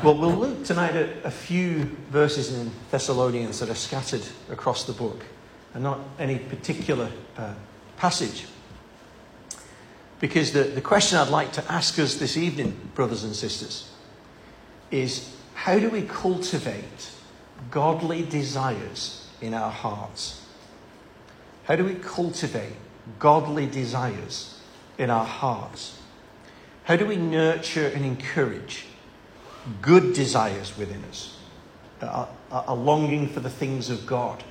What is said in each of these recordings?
Well, we'll look tonight at a few verses in Thessalonians that are scattered across the book, and not any particular passage. Because the question I'd like to ask us this evening, brothers and sisters, is how do we cultivate godly desires in our hearts? How do we cultivate godly desires in our hearts? How do we nurture and encourage good desires within us, a longing for the things of God?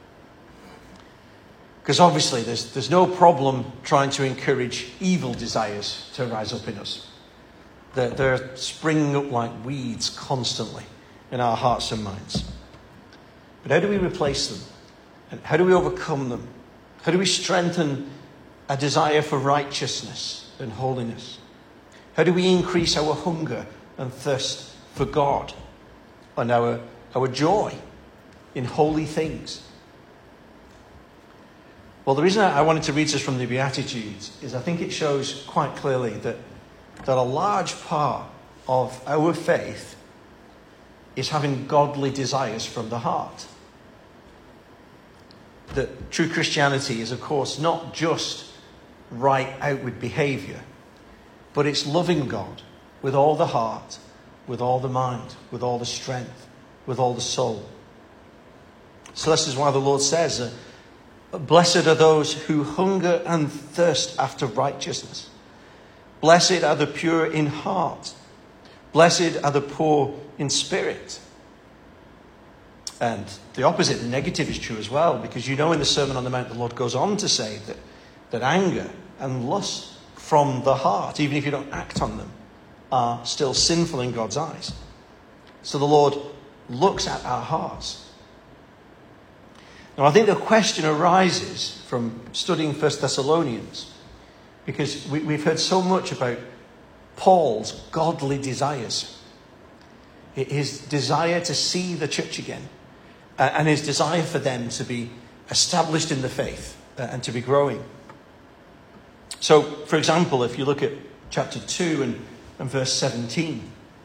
Because obviously there's no problem trying to encourage evil desires to rise up in us. They're springing up like weeds constantly in our hearts and minds. But how do we replace them? And how do we overcome them? How do we strengthen a desire for righteousness and holiness? How do we increase our hunger and thirst for God and our joy in holy things? Well, the reason I wanted to read this from the Beatitudes is I think it shows quite clearly that a large part of our faith is having godly desires from the heart. That true Christianity is, of course, not just right outward behaviour, but it's loving God with all the heart, with all the mind, with all the strength, with all the soul. So this is why the Lord says, blessed are those who hunger and thirst after righteousness. Blessed are the pure in heart. Blessed are the poor in spirit. And the opposite, the negative, is true as well, because you know in the Sermon on the Mount the Lord goes on to say that anger and lust from the heart, even if you don't act on them, are still sinful in God's eyes. So the Lord looks at our hearts. Now I think the question arises from studying 1 Thessalonians, because we've heard so much about Paul's godly desires. His desire to see the church again, and his desire for them to be established in the faith and to be growing. So, for example, if you look at chapter 2 and verse 17,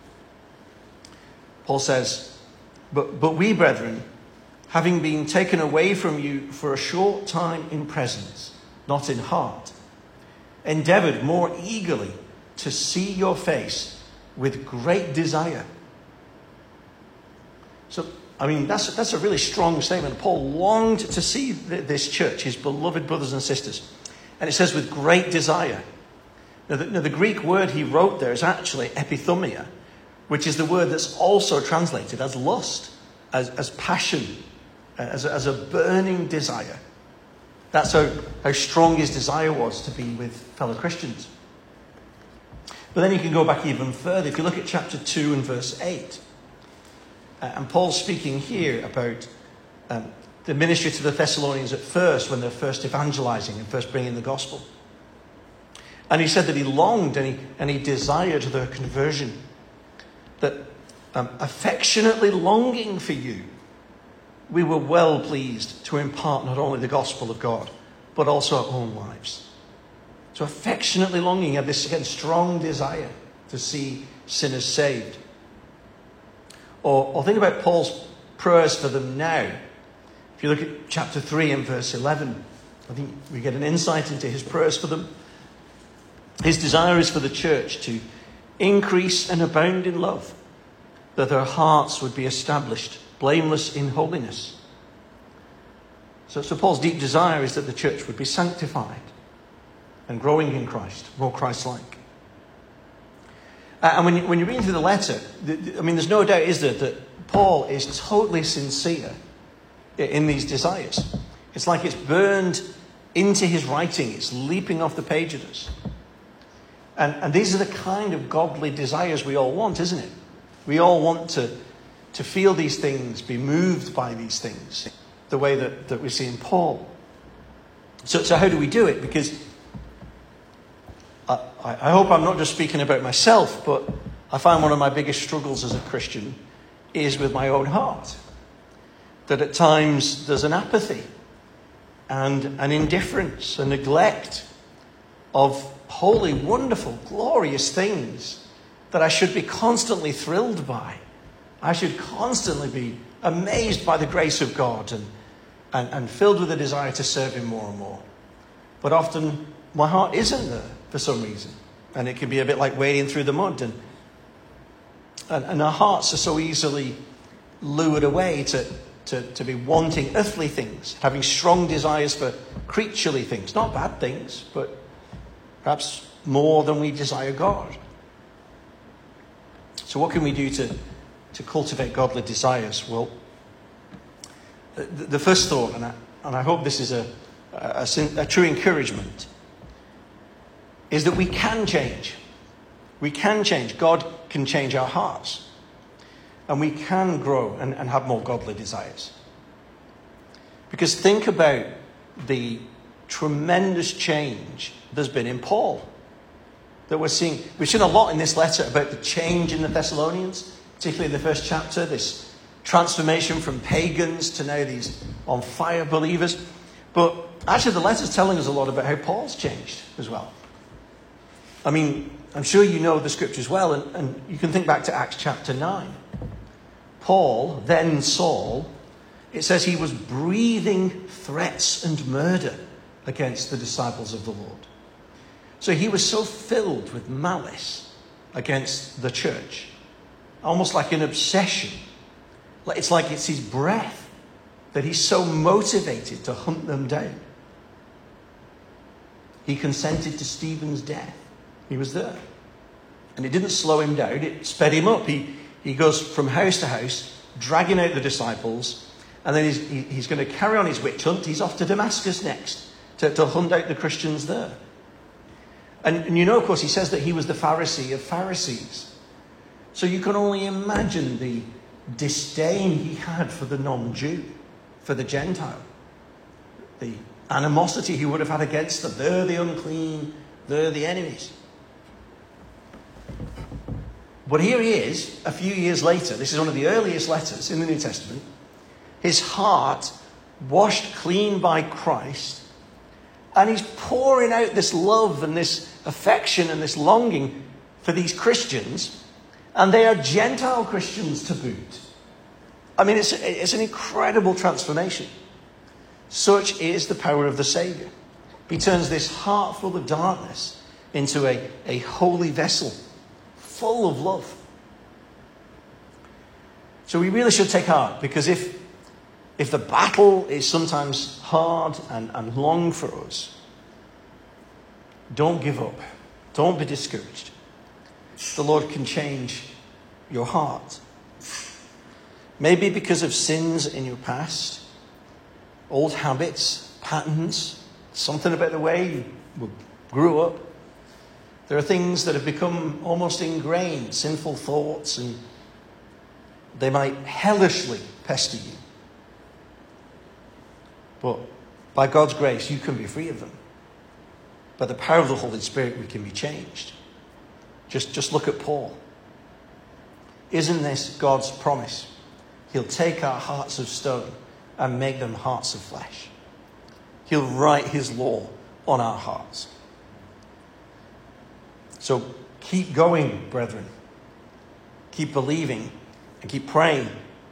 Paul says, But we, brethren, having been taken away from you for a short time in presence, not in heart, endeavoured more eagerly to see your face with great desire. So, I mean, that's a really strong statement. Paul longed to see this church, his beloved brothers and sisters. And it says with great desire. Now, the Greek word he wrote there is actually epithumia, which is the word that's also translated as lust, as passion, as a burning desire. That's how strong his desire was to be with fellow Christians. But then you can go back even further. If you look at chapter 2 and verse 8, and Paul's speaking here about the ministry to the Thessalonians at first, when they're first evangelizing and first bringing the gospel. And he said that he longed and he desired their conversion. That affectionately longing for you, we were well pleased to impart not only the gospel of God, but also our own lives. So affectionately longing, had this again strong desire to see sinners saved. Or think about Paul's prayers for them now. If you look at chapter 3 and verse 11, I think we get an insight into his prayers for them. His desire is for the church to increase and abound in love, that their hearts would be established blameless in holiness. So Paul's deep desire is that the church would be sanctified and growing in Christ, more Christ-like. And when you read through the letter, there's no doubt, is there, that Paul is totally sincere in these desires. It's like it's burned into his writing. It's leaping off the page of us. And these are the kind of godly desires we all want, isn't it? We all want to feel these things, be moved by these things, the way that we see in Paul. So how do we do it? Because I hope I'm not just speaking about myself, but I find one of my biggest struggles as a Christian is with my own heart. That at times there's an apathy and an indifference, a neglect of holy, wonderful, glorious things that I should be constantly thrilled by. I should constantly be amazed by the grace of God and filled with a desire to serve him more and more. But often my heart isn't there for some reason. And it can be a bit like wading through the mud. And our hearts are so easily lured away to be wanting earthly things, having strong desires for creaturely things. Not bad things, but perhaps more than we desire God. So what can we do to cultivate godly desires? Well, the first thought, and I hope this is a true encouragement, is that we can change. We can change. God can change our hearts. And we can grow and have more godly desires. Because think about the tremendous change there's been in Paul. That we've seen a lot in this letter about the change in the Thessalonians, particularly in the first chapter, this transformation from pagans to now these on fire believers. But actually the letter's telling us a lot about how Paul's changed as well. I mean, I'm sure you know the scriptures well, and you can think back to Acts chapter 9. Paul, then Saul, it says he was breathing threats and murder against the disciples of the Lord. So he was so filled with malice against the church, almost like an obsession. It's like it's his breath that he's so motivated to hunt them down. He consented to Stephen's death. He was there. And it didn't slow him down, it sped him up. He goes from house to house, dragging out the disciples, and then he's going to carry on his witch hunt. He's off to Damascus next to hunt out the Christians there. And you know, of course, he says that he was the Pharisee of Pharisees. So you can only imagine the disdain he had for the non-Jew, for the Gentile. The animosity he would have had against them. They're the unclean, they're the enemies. But here he is, a few years later. This is one of the earliest letters in the New Testament. His heart washed clean by Christ. And he's pouring out this love and this affection and this longing for these Christians. And they are Gentile Christians to boot. I mean, it's an incredible transformation. Such is the power of the Saviour. He turns this heart full of darkness into a holy vessel, full of love. So we really should take heart, because if the battle is sometimes hard and long for us, don't give up. Don't be discouraged. The Lord can change your heart. Maybe because of sins in your past, old habits, patterns, something about the way you grew up. There are things that have become almost ingrained, sinful thoughts, and they might hellishly pester you. But by God's grace, you can be free of them. By the power of the Holy Spirit, we can be changed. Just look at Paul. Isn't this God's promise? He'll take our hearts of stone and make them hearts of flesh. He'll write his law on our hearts. So keep going, brethren. Keep believing and keep praying.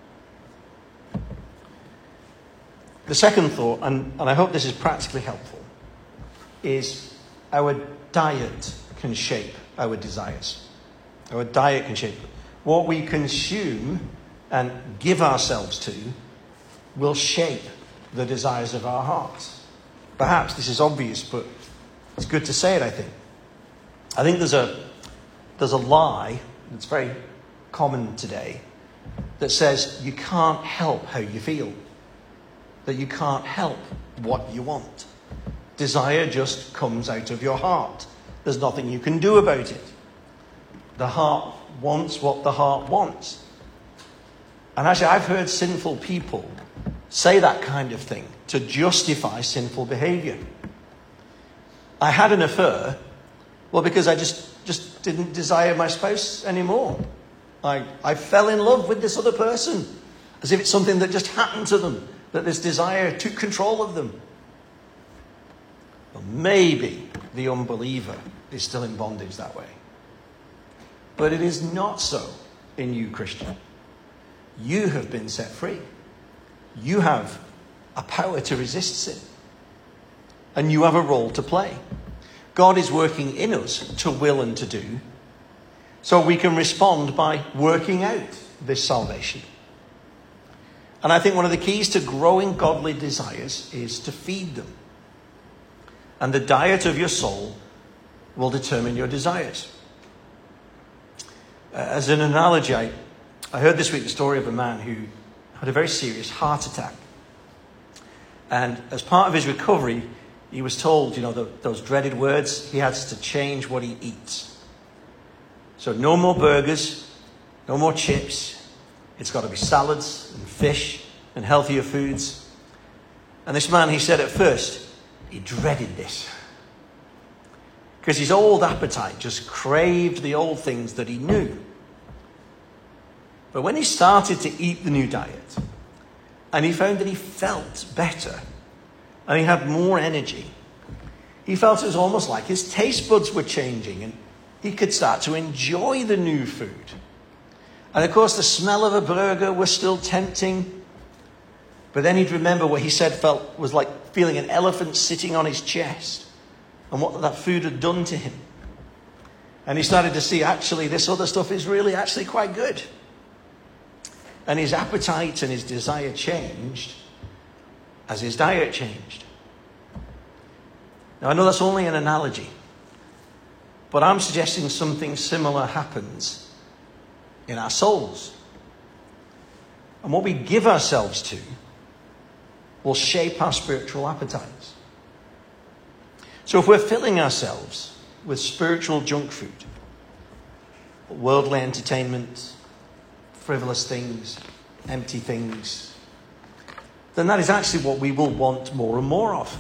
The second thought, and I hope this is practically helpful, is our diet can shape our desires. Our diet can shape it. What we consume and give ourselves to will shape the desires of our hearts. Perhaps this is obvious, but it's good to say it, I think. I think there's a lie that's very common today that says you can't help how you feel. That you can't help what you want. Desire just comes out of your heart. There's nothing you can do about it. The heart wants what the heart wants. And actually, I've heard sinful people say that kind of thing to justify sinful behavior. I had an affair, well, because I just didn't desire my spouse anymore. I fell in love with this other person, as if it's something that just happened to them, that this desire took control of them. Well, maybe the unbeliever is still in bondage that way. But it is not so in you, Christian. You have been set free. You have a power to resist sin. And you have a role to play. God is working in us to will and to do, so we can respond by working out this salvation. And I think one of the keys to growing godly desires is to feed them. And the diet of your soul will determine your desires. As an analogy, I heard this week the story of a man who had a very serious heart attack. And as part of his recovery, he was told, those dreaded words, he has to change what he eats. So no more burgers, no more chips. It's got to be salads and fish and healthier foods. And this man, he said at first, he dreaded this. Because his old appetite just craved the old things that he knew. But when he started to eat the new diet, and he found that he felt better, and he had more energy, he felt it was almost like his taste buds were changing, and he could start to enjoy the new food. And of course, the smell of a burger was still tempting. But then he'd remember what he said was like feeling an elephant sitting on his chest, and what that food had done to him. And he started to see, actually, this other stuff is really actually quite good. And his appetite and his desire changed as his diet changed. Now, I know that's only an analogy, but I'm suggesting something similar happens in our souls. And what we give ourselves to will shape our spiritual appetites. So if we're filling ourselves with spiritual junk food, worldly entertainment, frivolous things, empty things, then that is actually what we will want more and more of.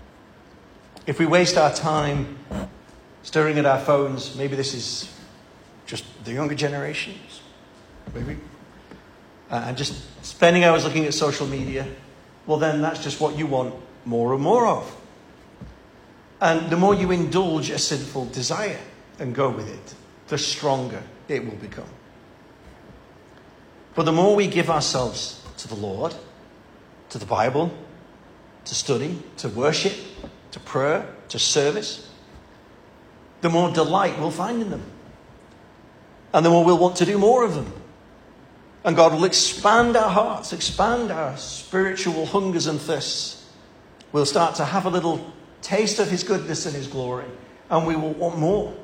If we waste our time staring at our phones, maybe this is just the younger generations, maybe, and just spending hours looking at social media, well then that's just what you want more and more of. And the more you indulge a sinful desire and go with it, the stronger it will become. But the more we give ourselves to the Lord, to the Bible, to study, to worship, to prayer, to service, the more delight we'll find in them. And the more we'll want to do more of them. And God will expand our hearts, expand our spiritual hungers and thirsts. We'll start to have a little taste of his goodness and his glory, and we will want more.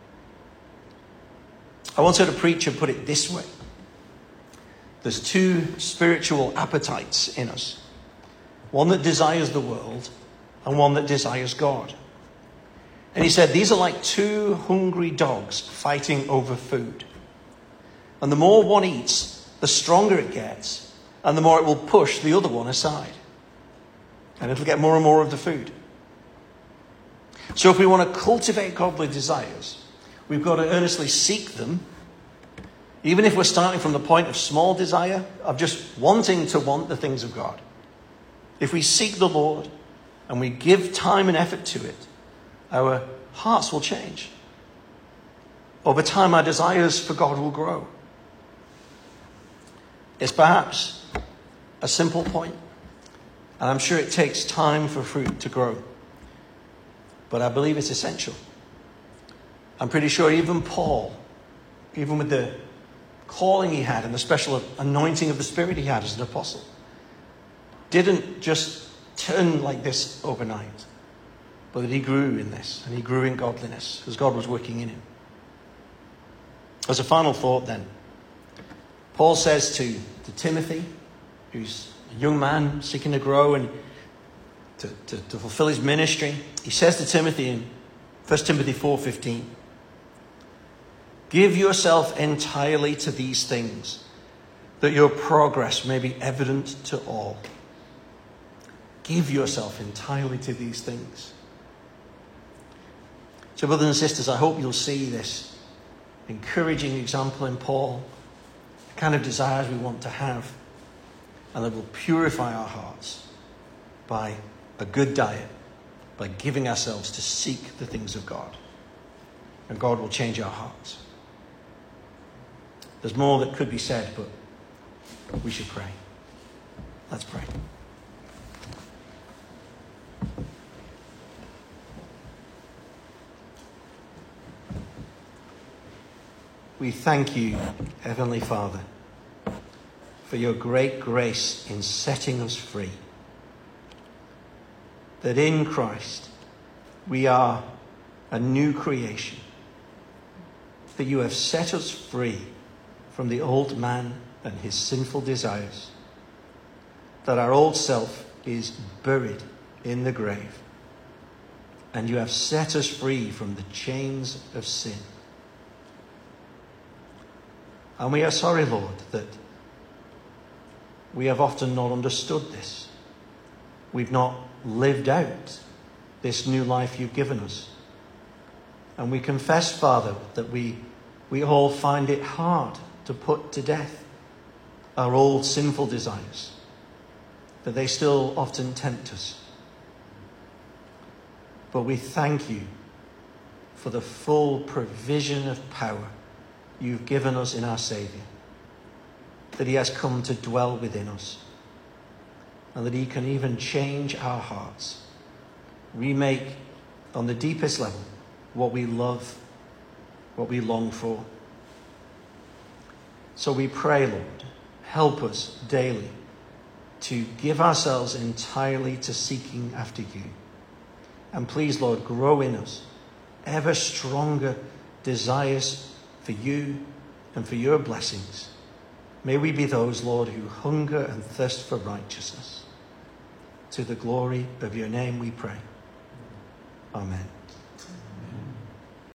I once heard a preacher put it this way. There's two spiritual appetites in us. One that desires the world and one that desires God. And he said, these are like two hungry dogs fighting over food. And the more one eats, the stronger it gets, and the more it will push the other one aside. And it'll get more and more of the food. So if we want to cultivate godly desires, we've got to earnestly seek them. Even if we're starting from the point of small desire, of just wanting to want the things of God. If we seek the Lord and we give time and effort to it, our hearts will change. Over time, our desires for God will grow. It's perhaps a simple point, and I'm sure it takes time for fruit to grow. But I believe it's essential. I'm pretty sure even Paul, even with the calling he had and the special anointing of the Spirit he had as an apostle, didn't just turn like this overnight, but that he grew in this and he grew in godliness as God was working in him. As a final thought then, Paul says to Timothy, who's a young man seeking to grow and to fulfill his ministry, he says to Timothy in 1 Timothy 4:15, give yourself entirely to these things, that your progress may be evident to all. Give yourself entirely to these things. So brothers and sisters, I hope you'll see this encouraging example in Paul, the kind of desires we want to have, and that will purify our hearts by a good diet, by giving ourselves to seek the things of God. And God will change our hearts. There's more that could be said, but we should pray. Let's pray. We thank you, Heavenly Father, for your great grace in setting us free. That in Christ we are a new creation. That you have set us free from the old man and his sinful desires. That our old self is buried in the grave. And you have set us free from the chains of sin. And we are sorry, Lord, that we have often not understood this. We've not lived out this new life you've given us. And we confess, Father, that we all find it hard to put to death our old sinful desires, that they still often tempt us. But we thank you for the full provision of power you've given us in our Saviour, that he has come to dwell within us, and that he can even change our hearts, remake on the deepest level what we love, what we long for. So we pray, Lord, help us daily to give ourselves entirely to seeking after you. And please, Lord, grow in us ever stronger desires for you and for your blessings. May we be those, Lord, who hunger and thirst for righteousness. To the glory of your name we pray. Amen.